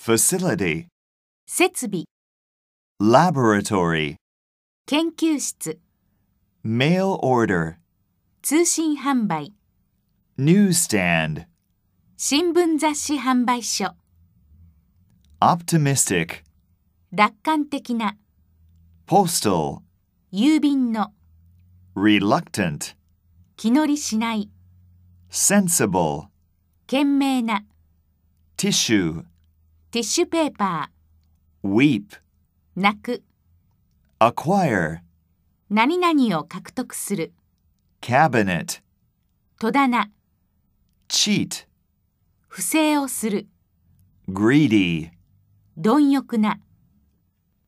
facility, 設備、 laboratory, 研究室、 mail order, 通信販売、 newsstand, 新聞雑誌販売所、 optimistic, 楽観的な、 postal, 郵便の、 reluctant, 気乗りしない、 sensible, 賢明な、 tissue, ティッシュペーパ weep, ー、泣く、 acquire, 何々を獲得する、 cabinet, 戸棚、 cheat, 不正をする、 greedy. 貪欲な。